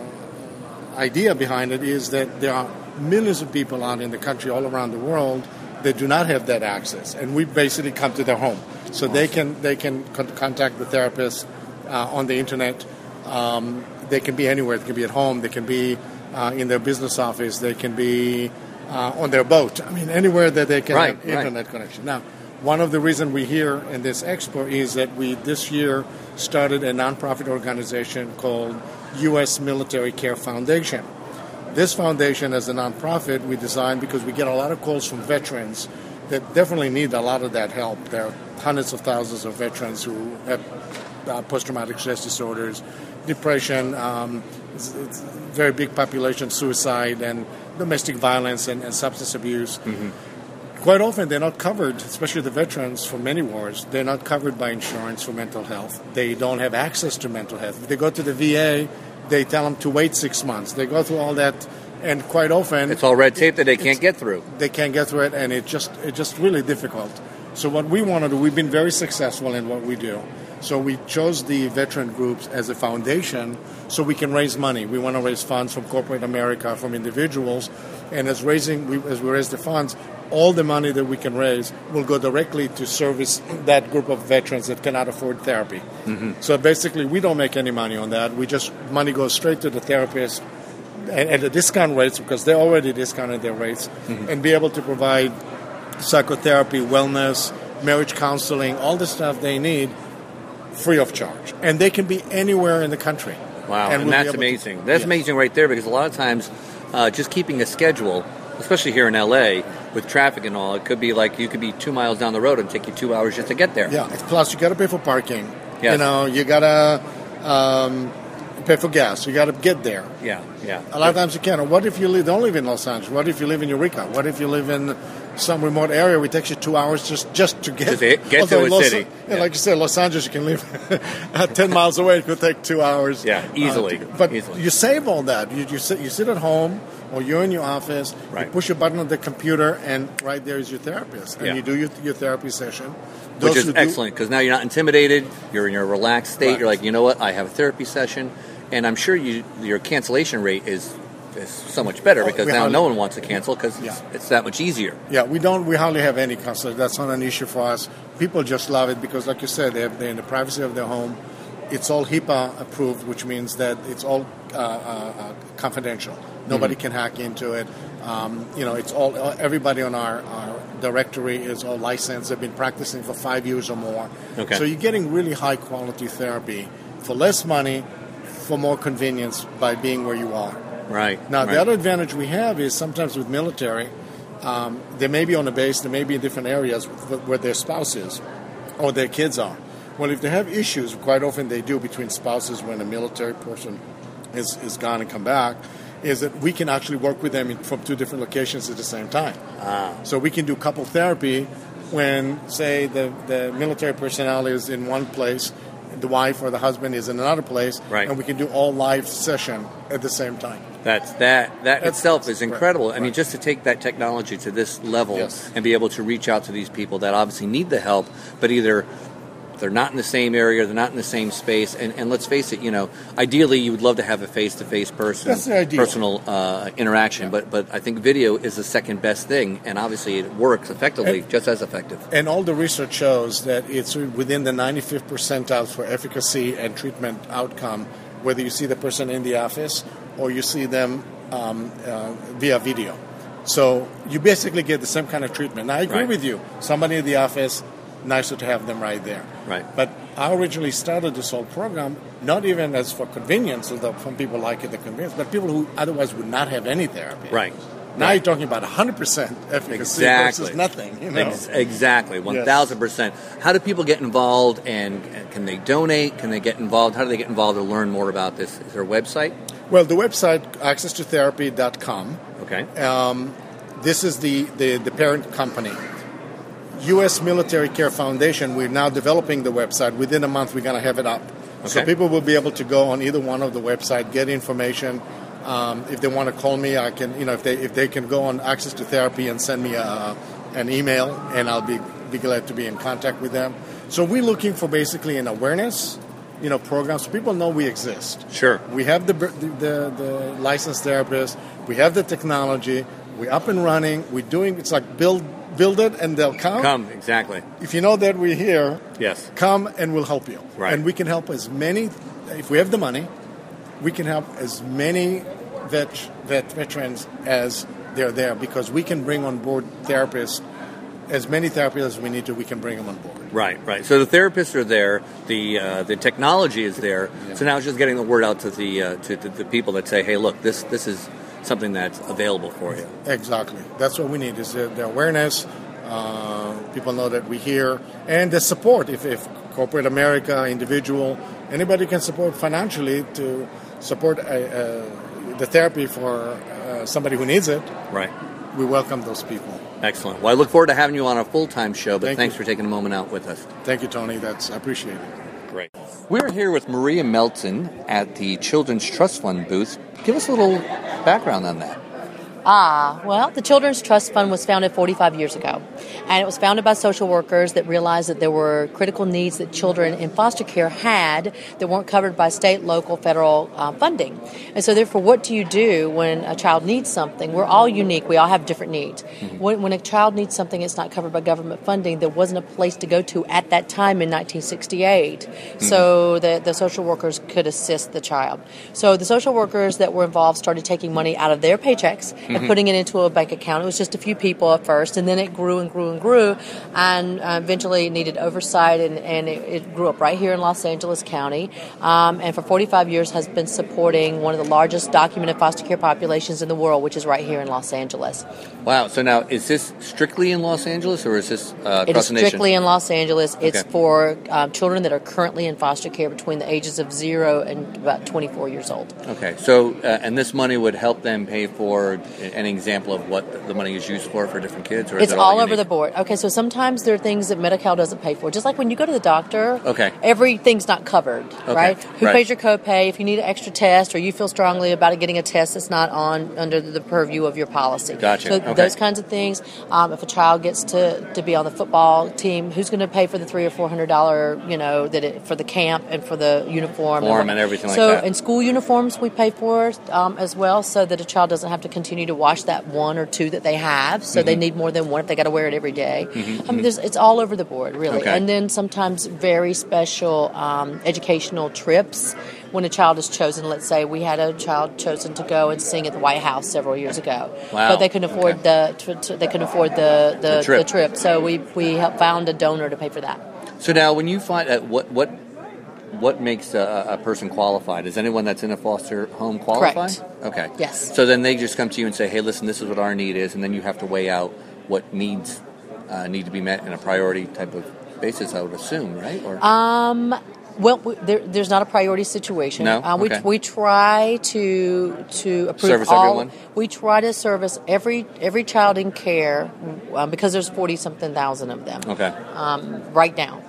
idea behind it is that there are millions of people out in the country, all around the world, that do not have that access, and we basically come to their home. So awesome. they can they can con- contact the therapist uh, on the internet. Um, they can be anywhere. They can be at home. They can be uh, in their business office. They can be uh, on their boat. I mean, anywhere that they can right, have internet right. connection. Now, one of the reasons we're here in this expo is that we this year started a nonprofit organization called U S Military Care Foundation. This foundation, as a nonprofit, we designed because we get a lot of calls from veterans that definitely need a lot of that help. There are hundreds of thousands of veterans who have uh, post-traumatic stress disorders, depression, um, it's, it's a very big population, suicide, and domestic violence and, and substance abuse. Mm-hmm. Quite often, they're not covered, especially the veterans from many wars. They're not covered by insurance for mental health. They don't have access to mental health. If they go to the V A, they tell them to wait six months. They go through all that, and quite often it's all red tape that they can't get through. They can't get through it, and it just it's just really difficult. So what we want to do, we've been very successful in what we do. So we chose the veteran groups as a foundation so we can raise money. We want to raise funds from corporate America, from individuals, and as raising we, as we raise the funds, all the money that we can raise will go directly to service that group of veterans that cannot afford therapy. Mm-hmm. So basically, we don't make any money on that. We just money goes straight to the therapist and at the discount rates because they already discounted their rates, Mm-hmm. and be able to provide psychotherapy, wellness, marriage counseling, all the stuff they need free of charge. And they can be anywhere in the country. Wow, and, we'll that's amazing. To, that's yes. amazing right there, because a lot of times uh, just keeping a schedule, especially here in L A with traffic and all, it could be like you could be two miles down the road and take you two hours just to get there. Yeah, plus you got to pay for parking. Yes. You know, you got to um, pay for gas. You got to get there. Yeah, yeah. A lot of times you can't. Or what if you live, don't live in Los Angeles? What if you live in Eureka? What if you live in some remote area where it takes you two hours just, just to get, just to get Although to a Los, city. Yeah, yeah. Like you said, Los Angeles, you can live at ten miles away. It could take two hours. Yeah, easily. Uh, to, but easily. you save all that. You, you, sit, you sit at home or you're in your office, right. you push a button on the computer, and right there is your therapist. And yeah. you do your, your therapy session. Which Those is excellent, because now you're not intimidated. You're in your relaxed state. Right. You're like, you know what? I have a therapy session. And I'm sure you, your cancellation rate is, is so much better, because oh, now hardly, no one wants to cancel because yeah. it's, it's that much easier. Yeah, we don't. We hardly have any counselors. That's not an issue for us. People just love it because, like you said, they have, they're in the privacy of their home. It's all HIPAA approved, which means that it's all uh, uh, uh, confidential. Nobody mm-hmm. can hack into it. Um, you know, it's all. Everybody on our, our directory is all licensed. They've been practicing for five years or more. Okay. So you're getting really high quality therapy for less money, for more convenience by being where you are. Right. Now, right. the other advantage we have is sometimes with military, um, they may be on a base, they may be in different areas where their spouse is or their kids are. Well, if they have issues, quite often they do between spouses when a military person is, is gone and come back, is that we can actually work with them in, from two different locations at the same time. Ah. So we can do couple therapy when, say, the, the military personnel is in one place, the wife or the husband is in another place, right. and we can do all live session at the same time. That's that. That That's, itself is incredible. Right, I mean, right. just to take that technology to this level Yes. and be able to reach out to these people that obviously need the help, but either they're not in the same area, they're not in the same space, and, and let's face it, you know, ideally you would love to have a face-to-face person, That's the ideal. personal uh, interaction, yeah. but but I think video is the second best thing, and obviously it works effectively, and, just as effective. And all the research shows that it's within the ninety-fifth percentile for efficacy and treatment outcome, whether you see the person in the office or you see them um, uh, via video. So you basically get the same kind of treatment. Now, I agree Right. with you. Somebody in the office, nicer to have them right there. Right. But I originally started this whole program not even as for convenience, although some people like it, the convenience, but people who otherwise would not have any therapy. Right. Now right. you're talking about one hundred percent efficacy exactly. versus nothing. You know? Ex- exactly, one thousand percent. How do people get involved, and, and can they donate? Can they get involved? How do they get involved to learn more about this? Is there a website? Well, the website, access to therapy dot com. Okay. Um, this is the, the, the parent company. U S Military Care Foundation, we're now developing the website. Within a month, we're going to have it up. Okay. So people will be able to go on either one of the website, get information. Um, if they want to call me, I can, you know, if they if they can go on Access to Therapy and send me a, an email, and I'll be, be glad to be in contact with them. So we're looking for basically an awareness, you know, program so people know we exist. Sure. We have the the, the licensed therapist. We have the technology. We're up and running. We're doing, it's like build build it and they'll come. Come, exactly. If you know that we're here, yes, come and we'll help you. Right. And we can help as many, if we have the money, we can help as many vet, vet veterans as they're there, because we can bring on board therapists, as many therapists as we need to, we can bring them on board. Right, right. So the therapists are there, the uh, the technology is there. Yeah. So now it's just getting the word out to the uh, to, to the people that say, hey, look, this this is something that's available for you. Exactly. That's what we need, is the, the awareness. Uh, people know that we're here, and the support. If, if corporate America, individual, anybody can support financially to support a, a, the therapy for uh, somebody who needs it. Right. We welcome those people. Excellent. Well, I look forward to having you on a full-time show, but Thank thanks you. for taking a moment out with us. Thank you, Tony. That's I appreciate it. Great. We're here with Maria Melton at the Children's Trust Fund booth. Give us a little background on that. Ah, well, the Children's Trust Fund was founded forty-five years ago, and it was founded by social workers that realized that there were critical needs that children in foster care had that weren't covered by state, local, federal uh, funding. And so, therefore, what do you do when a child needs something? We're all unique. We all have different needs. Mm-hmm. When, when a child needs something that's not covered by government funding, there wasn't a place to go to at that time in nineteen sixty-eight, mm-hmm. so the, the social workers could assist the child. So the social workers that were involved started taking money out of their paychecks mm-hmm. and putting it into a bank account. It was just a few people at first, and then it grew and grew and grew, and uh, eventually it needed oversight, and, and it, it grew up right here in Los Angeles County, um, and for forty-five years has been supporting one of the largest documented foster care populations in the world, which is right here in Los Angeles. Wow. So now, is this strictly in Los Angeles, or is this uh, It across is the nation? strictly in Los Angeles. It's Okay. for um, children that are currently in foster care between the ages of zero and about twenty-four years old. Okay, so, uh, and this money would help them pay for an example of what the money is used for for different kids? Or is It's it all, all over unique? the board. Okay, so sometimes there are things that Medi-Cal doesn't pay for. Just like when you go to the doctor, Okay. everything's not covered, Okay, right? Who right. pays your copay? If you need an extra test or you feel strongly about it getting a test that's not on under the purview of your policy. Gotcha, So okay. those kinds of things. Um, if a child gets to, to be on the football team, who's going to pay for the three or four hundred dollar, you know, that it, for the camp and for the uniform Form and everything like so, that. in school uniforms we pay for um, as well, so that a child doesn't have to continue to wash that one or two that they have. So they Mhm. need more than one if they got to wear it every day. Mhm, I mean, there's, it's all over the board, really. Okay. And then sometimes very special um, educational trips when a child is chosen. Let's say we had a child chosen to go and sing at the White House several years ago, Wow. but they couldn't afford the t- t- they couldn't afford the the, The trip. the trip. So we we helped found a donor to pay for that. So now, when you find uh, what what what makes a, a person qualified? Is anyone that's in a foster home qualified? Correct. Okay. Yes. So then they just come to you and say, "Hey, listen, this is what our need is," and then you have to weigh out what needs uh, need to be met in a priority type of basis. I would assume, right? Or Um. Well, we, there, there's not a priority situation. No? Uh, we Okay. we try to to approve Service all. everyone? We try to service every every child in care um, because there's forty something thousand of them. okay. Um, right now,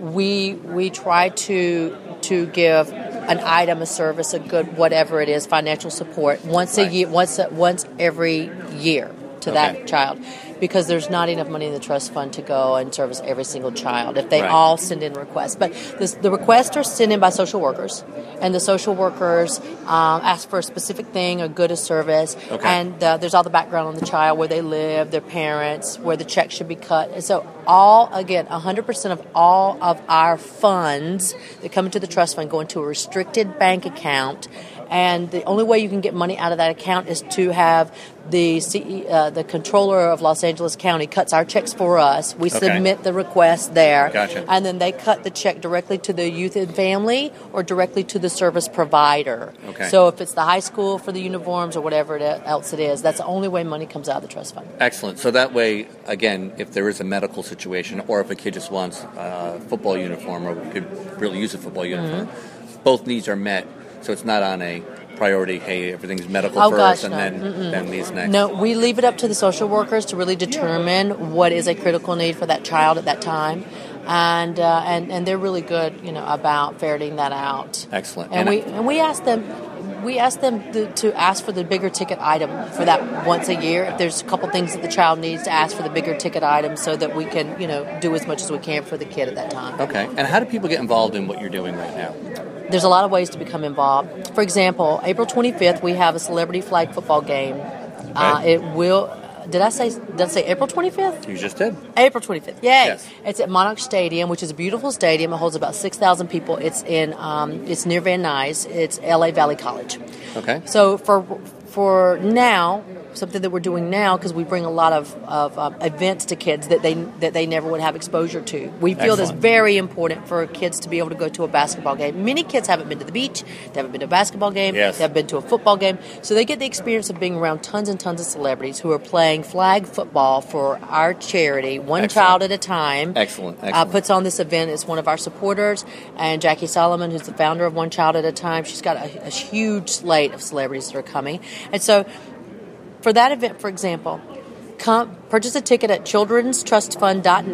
we we try to to give an item, a service, a good whatever it is, financial support once Right. a year, once a, once every year to Okay. that child, because there's not enough money in the trust fund to go and service every single child if they Right. all send in requests. But this, the requests are sent in by social workers, and the social workers um, ask for a specific thing, a good a service, Okay. and uh, there's all the background on the child, where they live, their parents, where the check should be cut. And so all, again, one hundred percent of all of our funds that come into the trust fund go into a restricted bank account. And the only way you can get money out of that account is to have the C E, uh, the controller of Los Angeles County cuts our checks for us. We Okay. submit the request there, Gotcha. and then they cut the check directly to the youth and family or directly to the service provider. Okay. So if it's the high school for the uniforms or whatever it else it is, that's the only way money comes out of the trust fund. Excellent. So that way, again, if there is a medical situation, or if a kid just wants a football uniform, or could really use a football uniform, Mm-hmm. both needs are met. So it's not on a priority. Hey, everything's medical Oh, first, gosh, and no. then Mm-mm. then these next. No, we leave it up to the social workers to really determine what is a critical need for that child at that time, and uh, and and they're really good, you know, about ferreting that out. Excellent. And, And we I- and we ask them. We ask them to, to ask for the bigger ticket item for that once a year. If there's a couple things that the child needs, to ask for the bigger ticket item so that we can, you know, do as much as we can for the kid at that time. Okay. And how do people get involved in what you're doing right now? There's a lot of ways to become involved. For example, April twenty-fifth, we have a celebrity flag football game. Uh, it will. Did I say? Did I say April twenty-fifth? You just did. April twenty-fifth. Yay! Yes. It's at Monarch Stadium, which is a beautiful stadium. It holds about six thousand people. It's in. Um, it's near Van Nuys. It's L A Valley College. Okay. So for for now, something that we're doing now, because we bring a lot of, of um, events to kids that they that they never would have exposure to. We feel it's Excellent. very important for kids to be able to go to a basketball game. Many kids haven't been to the beach, they haven't been to a basketball game, Yes. they haven't been to a football game, so they get the experience of being around tons and tons of celebrities who are playing flag football for our charity, one Excellent. child at a time. Excellent. Uh, Excellent. puts on this event as one of our supporters, and Jackie Solomon, who's the founder of One Child at a Time, she's got a, a huge slate of celebrities that are coming. And so for that event, for example, come, purchase a ticket at children's trust fund dot net.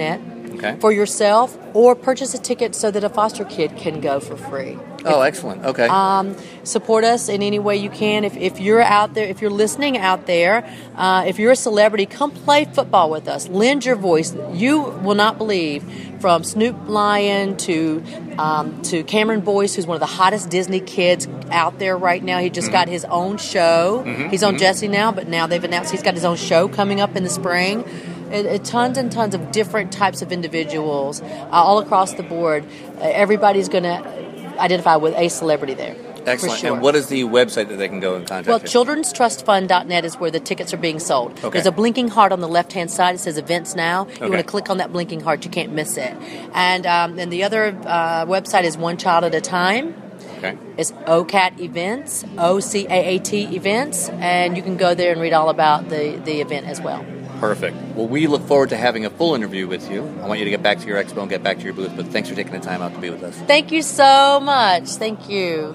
Okay. for yourself, or purchase a ticket so that a foster kid can go for free. Oh, excellent. Okay. Um, support us in any way you can. If, if you're out there, if you're listening out there, uh, if you're a celebrity, come play football with us. Lend your voice. You will not believe, from Snoop Lion to um, to Cameron Boyce, who's one of the hottest Disney kids out there right now. He just Mm-hmm. got his own show. Mhm, He's on mhm. Jesse now, but now they've announced he's got his own show coming up in the spring. It, it, tons and tons of different types of individuals uh, all across the board. Uh, everybody's going to identify with a celebrity there. Excellent. For sure. And what is the website that they can go and contact Well, you? children's trust fund dot net is where the tickets are being sold. Okay. There's a blinking heart on the left-hand side. It says Events Now. You Okay. want to click on that blinking heart. You can't miss it. And um, and the other uh, website is One Child at a Time. Okay. It's O C A T Events, O C A A T Events, and you can go there and read all about the, the event as well. Perfect. Well, we look forward to having a full interview with you. I want you to get back to your expo and get back to your booth, but thanks for taking the time out to be with us. Thank you so much. Thank you.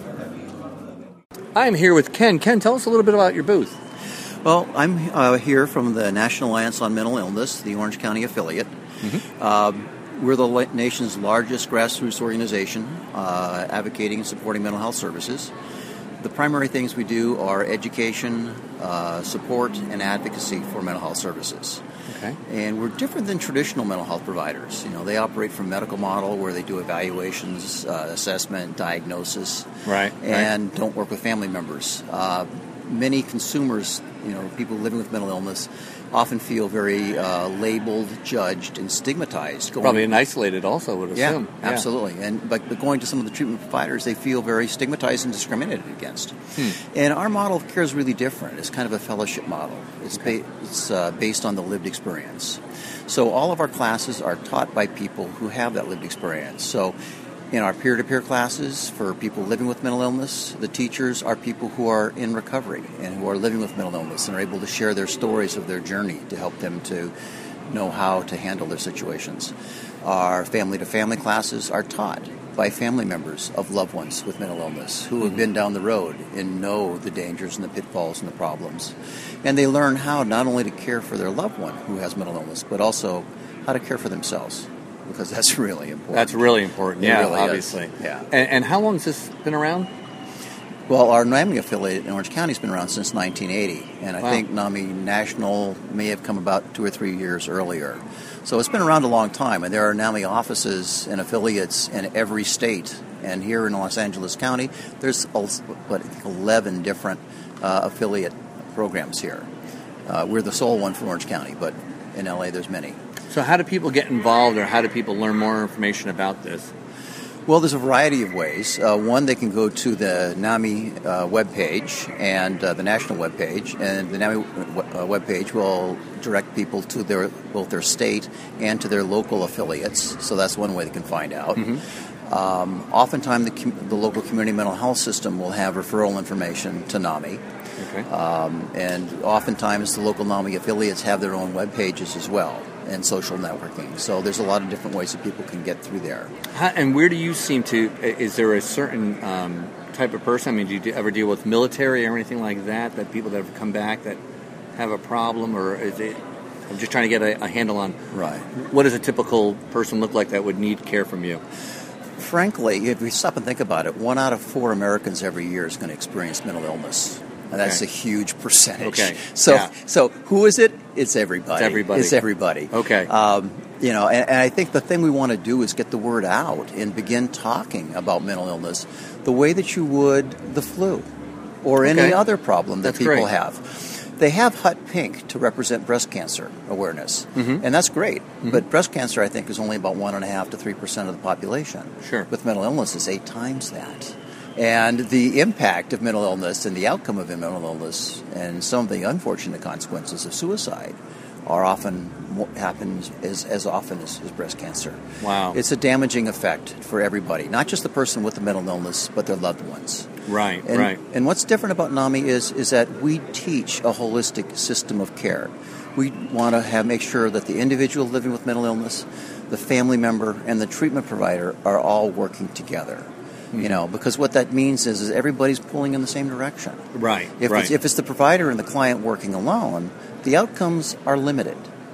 I'm here with Ken. Ken, tell us a little bit about your booth. Well, I'm uh, here from the National Alliance on Mental Illness, the Orange County affiliate. Mm-hmm. Um, we're the la- nation's largest grassroots organization uh, advocating and supporting mental health services. The primary things we do are education, uh, support, and advocacy for mental health services. Okay. And we're different than traditional mental health providers. You know, they operate from a medical model where they do evaluations, uh, assessment, diagnosis, Right. and right. don't work with family members. Uh, many consumers, you know, people living with mental illness, often feel very uh, labeled, judged, and stigmatized. Going Probably and isolated also, would yeah, assume. absolutely. And but, but going to some of the treatment providers, they feel very stigmatized and discriminated against. Hmm. And our model of care is really different. It's kind of a fellowship model. It's, ba- it's uh, based on the lived experience. So all of our classes are taught by people who have that lived experience. So in our peer-to-peer classes for people living with mental illness, the teachers are people who are in recovery and who are living with mental illness and are able to share their stories of their journey to help them to know how to handle their situations. Our family-to-family classes are taught by family members of loved ones with mental illness who have been down the road and know the dangers and the pitfalls and the problems. And they learn how not only to care for their loved one who has mental illness, but also how to care for themselves, because that's really important. That's really important, It yeah, really is. obviously. Yeah. And, and how long has this been around? Well, our NAMI affiliate in Orange County has been around since nineteen eighty, and I Wow. think NAMI National may have come about two or three years earlier. So it's been around a long time, and there are NAMI offices and affiliates in every state. And here in Los Angeles County, there's what eleven different uh, affiliate programs here. Uh, we're the sole one for Orange County, but in L A there's many. So how do people get involved, or how do people learn more information about this? Well, there's a variety of ways. Uh, one, they can go to the NAMI uh, webpage and uh, the national webpage, and the NAMI w- uh, webpage will direct people to their both their state and to their local affiliates. So that's one way they can find out. Mm-hmm. Um, oftentimes, the, com- the local community mental health system will have referral information to NAMI. Okay. Um, and oftentimes, the local NAMI affiliates have their own web pages as well, and social networking. So there's a lot of different ways that people can get through there. How, and where do you seem to, is there a certain um, type of person? I mean, do you do- ever deal with military or anything like that, that people that have come back that have a problem, or is it, I'm just trying to get a, a handle on, right. What does a typical person look like that would need care from you? Frankly, if we stop and think about it, one out of four Americans every year is going to experience mental illness. And that's Okay. a huge percentage. Okay. So, Yeah. so who is it? It's everybody. It's everybody. It's everybody. Okay. Um, you know, and, and I think the thing we want to do is get the word out and begin talking about mental illness the way that you would the flu or any Okay. other problem that That's people great. have. They have Hut Pink to represent breast cancer awareness, Mhm. and that's great. Mhm. But breast cancer, I think, is only about one and a half to three percent of the population. Sure. With mental illness, it's eight times that. And the impact of mental illness and the outcome of mental illness and some of the unfortunate consequences of suicide are often happens as, as often as, as breast cancer. Wow. It's a damaging effect for everybody, not just the person with the mental illness, but their loved ones. Right, And, right. and what's different about NAMI is is that we teach a holistic system of care. We want to have make sure that the individual living with mental illness, the family member, and the treatment provider are all working together. You know, because what that means is, is everybody's pulling in the same direction. Right, If right. it's, if it's the provider and the client working alone, the outcomes are limited.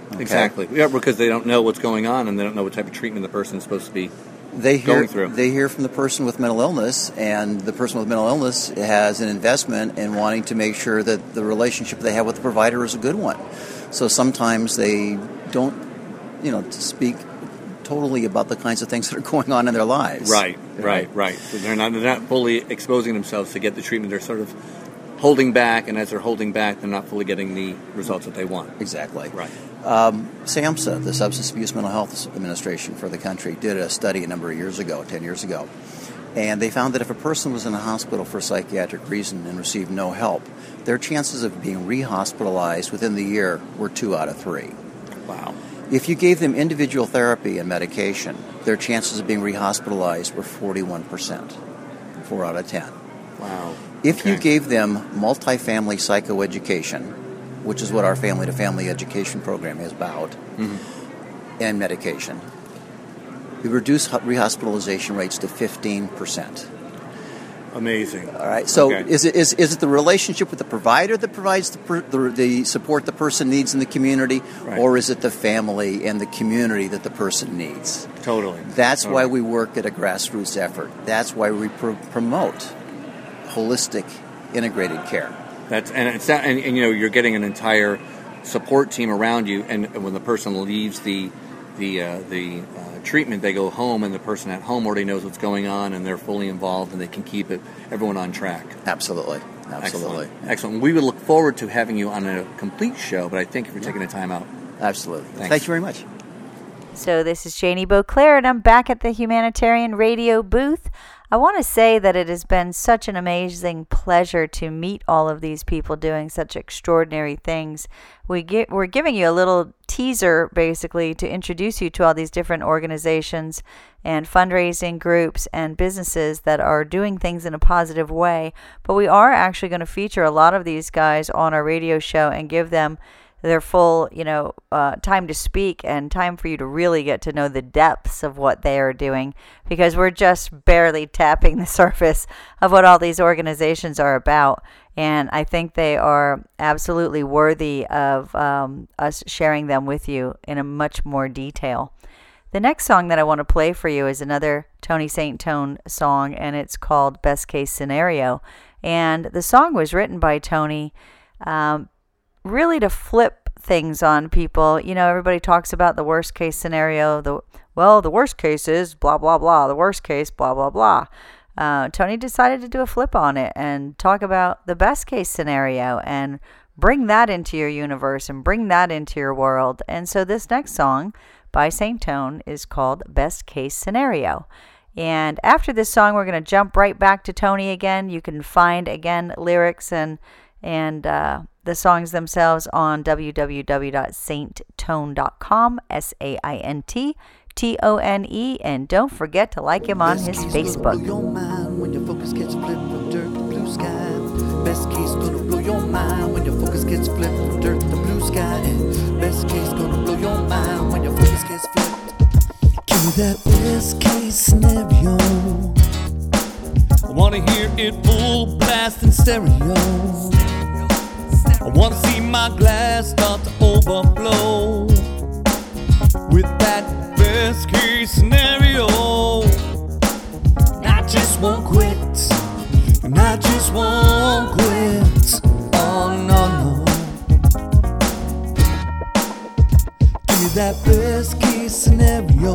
Okay? Exactly. Yeah, because they don't know what's going on and they don't know what type of treatment the person is supposed to be They hear, going through. they hear from the person with mental illness, and the person with mental illness has an investment in wanting to make sure that the relationship they have with the provider is a good one. So sometimes they don't, you know, to speak totally about the kinds of things that are going on in their lives. Right, right, right. So they're not, they're not fully exposing themselves to get the treatment. They're sort of holding back, and as they're holding back, they're not fully getting the results that they want. Exactly. Right. Um, SAMHSA, the Substance Abuse Mental Health Administration for the country, did a study a number of years ago, ten years ago, and they found that if a person was in a hospital for a psychiatric reason and received no help, their chances of being rehospitalized within the year were two out of three. Wow. If you gave them individual therapy and medication, their chances of being rehospitalized were forty-one percent, four out of ten. Wow. If Okay. you gave them multifamily psychoeducation, which is what our family-to-family education program is about, Mm-hmm. and medication, we reduce ho- rehospitalization rates to fifteen percent. Amazing. All right. So Okay. is it is is it the relationship with the provider that provides the, per, the the support the person needs in the community, Right. or is it the family and the community that the person needs? Totally. That's Totally. why we work at a grassroots effort. That's why we pr- promote holistic, integrated care. That's and it's that, and, and you know you're getting an entire support team around you, and when the person leaves the the uh, the uh, treatment, they go home, and the person at home already knows what's going on, and they're fully involved, and they can keep it everyone on track. Absolutely, absolutely. Excellent. Excellent. We would look forward to having you on a complete show, but I thank you for taking the time out. Absolutely. Thanks. Thank you very much. So this is Janie Beauclair, and I'm back at the Humanitarian Radio booth. I want to say that it has been such an amazing pleasure to meet all of these people doing such extraordinary things. We get, we're giving you a little teaser, basically, to introduce you to all these different organizations and fundraising groups and businesses that are doing things in a positive way. But we are actually going to feature a lot of these guys on our radio show and give them their full, you know, uh, time to speak and time for you to really get to know the depths of what they are doing, because we're just barely tapping the surface of what all these organizations are about. And I think they are absolutely worthy of um, us sharing them with you in a much more detail. The next song that I want to play for you is another Tony Saint Tone song, and it's called Best Case Scenario. And the song was written by Tony um, really to flip things on people. You know, everybody talks about the worst case scenario. The well, the worst case is blah, blah, blah. The worst case, blah, blah, blah. Uh, Tony decided to do a flip on it and talk about the best case scenario and bring that into your universe and bring that into your world. And so this next song by Saint Tone is called Best Case Scenario. And after this song, we're going to jump right back to Tony again. You can find, again, lyrics and and uh, the songs themselves on w w w dot saint tone dot com, S A I N T T O N E, and don't forget to like him on his Facebook. Your mind when your focus gets flipped from dirt to blue sky. Best case gonna blow your mind when your focus gets flipped from dirt to blue sky. And best case gonna blow your mind when your focus gets flipped. Give me that best case scenario. I wanna hear it full blast in stereo. I wanna see my glass start to overflow with that best case scenario. And I just won't quit, and I just won't quit. Oh no, no. Give me that best case scenario,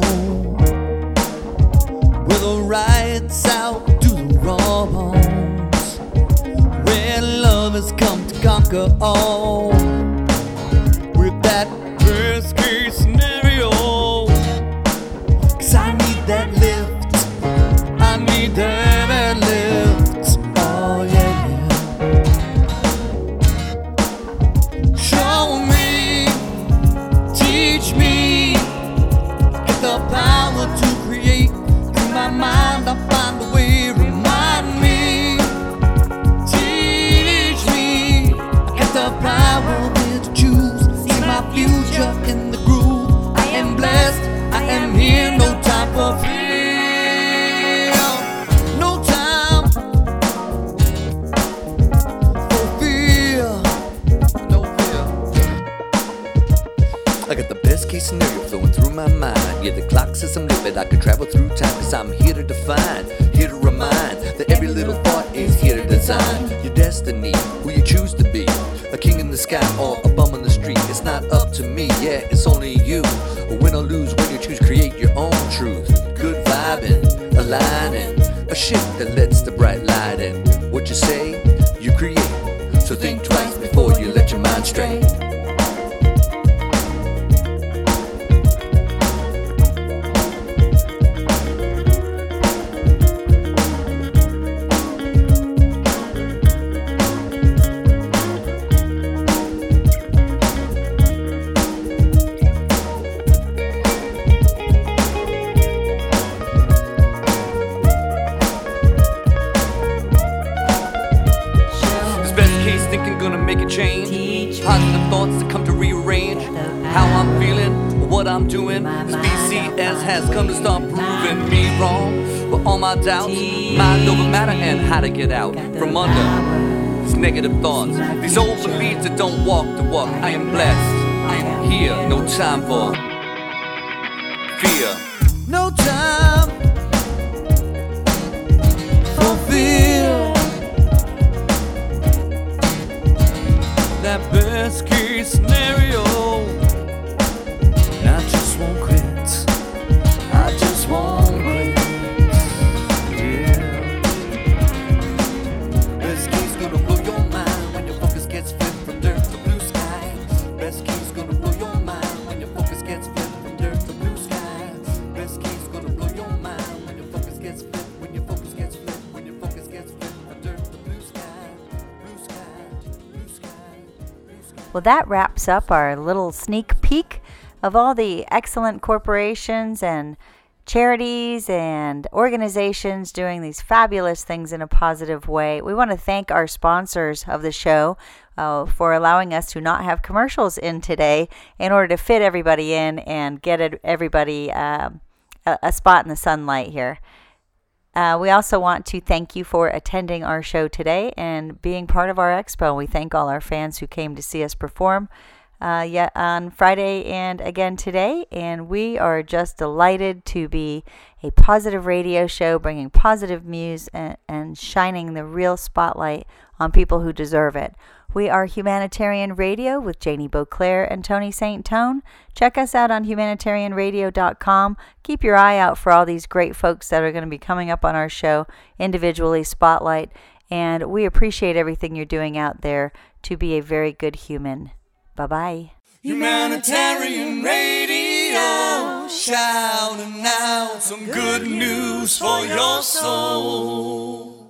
where the rights outdo the wrongs, where love has come to conquer all. With that best case scenario, 'cause I need that lift, I need that lift. Oh yeah, yeah. Show me, teach me, get the power to create. In my mind I find a way, remind me, teach me, get the power case scenario flowing through my mind. Yeah, the clock says I'm limited, I can travel through time, cause I'm here to define, here to remind, that every little thought is here to design your destiny, who you choose to be, a king in the sky or a bum on the street. It's not up to me, yeah, it's only you. Win or lose when you choose, create your own truth. Good vibing, aligning, a ship that lets the bright light in. What you say, you create, so think twice before you let your mind stray. Positive thoughts that come to rearrange how I'm feeling, what I'm doing. This B C S has come to start proving me wrong. But all my doubts, mind over matter, and how to get out from under these negative thoughts, these old beliefs that don't walk the walk. I am blessed, I am here, no time for fear. No time for fear. That best case scenario, I just won't quit, I just won't quit, yeah. Best case gonna blow your mind when your focus gets flipped from dirt to blue sky. Best case gonna blow your mind when your focus gets flipped from dirt to blue sky. Best case gonna blow your mind when your focus gets flipped, when your focus gets flipped, when your focus gets flipped from dirt to blue sky, blue sky, blue sky. Well, that wraps up our little sneak peek of all the excellent corporations and charities and organizations doing these fabulous things in a positive way. We want to thank our sponsors of the show uh, for allowing us to not have commercials in today in order to fit everybody in and get it, everybody uh, a, a spot in the sunlight here. Uh, we also want to thank you for attending our show today and being part of our expo. We thank all our fans who came to see us perform uh, yet on Friday and again today. And we are just delighted to be a positive radio show, bringing positive news and, and shining the real spotlight on people who deserve it. We are Humanitarian Radio with Janie Beauclair and Tony Saint Tone. Check us out on humanitarian radio dot com. Keep your eye out for all these great folks that are going to be coming up on our show, individually spotlight. And we appreciate everything you're doing out there to be a very good human. Bye-bye. Humanitarian Radio, shouting out some good news for your soul.